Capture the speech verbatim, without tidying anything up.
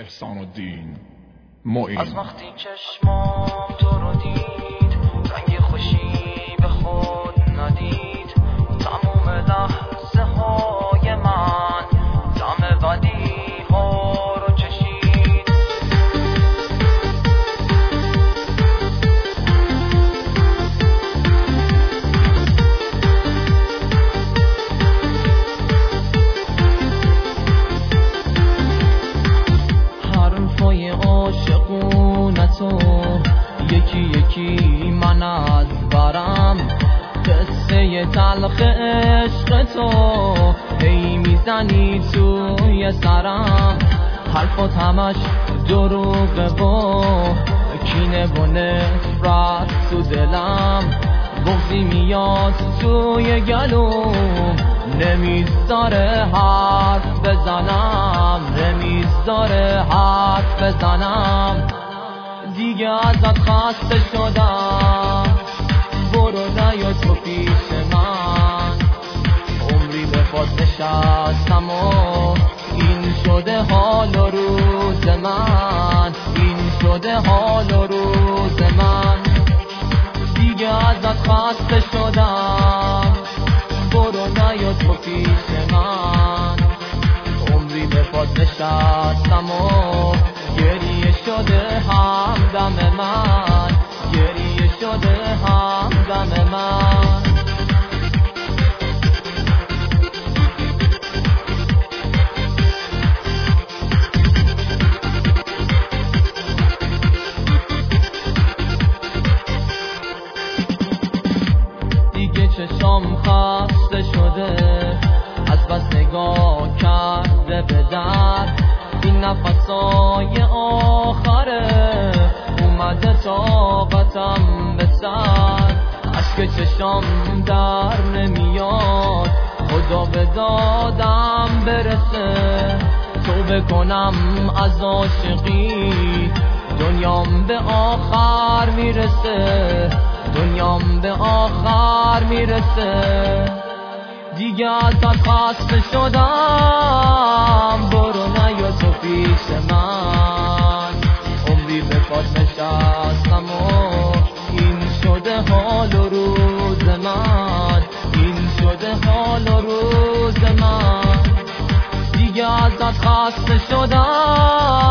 احسان الدین معین. از وقتی چشمام تو رو دید رنگ خوشی به خود ندید، تموم لحظه های من دم بدی ها رو چشید. حرفای عاشقونتو یکی یکی من از برم، قصه تلخ عشق تو هی میزنی توی سرم، حرفات همش دروغه و کینه و نفرت تو دلم، بغضی میاد توی گلوم نمیذاره حرف بزنم، نمیذاره حرف بزنم. دیگه ازت خسته شدم، برو نیا تو پیش من، عمری به پات نشستم و این شده حال و روز من، این شده حال و روز من. دیگه ازت خسته شدم، برو نیا تو پیش من، عمری به پات نشستم و گریه شده همدم من، گریه شده همدم من. دیگه چشام خسته شده از بس نگاه کرده به در، این نفسای آخره اومده طاقتم به سر، اشک چشام در نمیاد خدا به دادم برسه، توبه کنم از عاشقی دنیام به آخر میرسه، دنیام به آخر میرسه. دیگه ازت خسته شدم، برو نیا تو پیش من، عمری به پات نشستم و این شده حال و روز من، این شده حال و روز من. دیگه ازت خسته شدم،